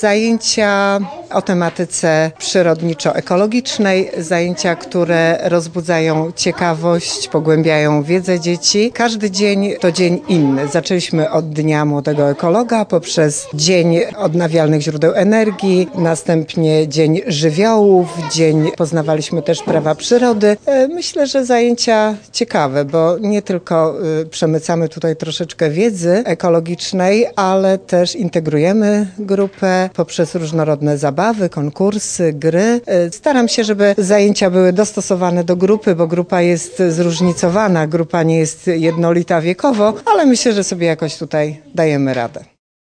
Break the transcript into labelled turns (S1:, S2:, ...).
S1: Zajęcia o tematyce przyrodniczo-ekologicznej, zajęcia, które rozbudzają ciekawość, pogłębiają wiedzę dzieci. Każdy dzień to dzień inny. Zaczęliśmy od Dnia Młodego Ekologa, poprzez Dzień Odnawialnych Źródeł Energii, następnie Dzień Żywiołów, poznawaliśmy też prawa przyrody. Myślę, że zajęcia ciekawe, bo nie tylko przemycamy tutaj troszeczkę wiedzy ekologicznej, ale też integrujemy grupę poprzez różnorodne zabawy, konkursy, gry. Staram się, żeby zajęcia były dostosowane do grupy, bo grupa jest zróżnicowana, grupa nie jest jednolita wiekowo, ale myślę, że sobie jakoś tutaj dajemy radę.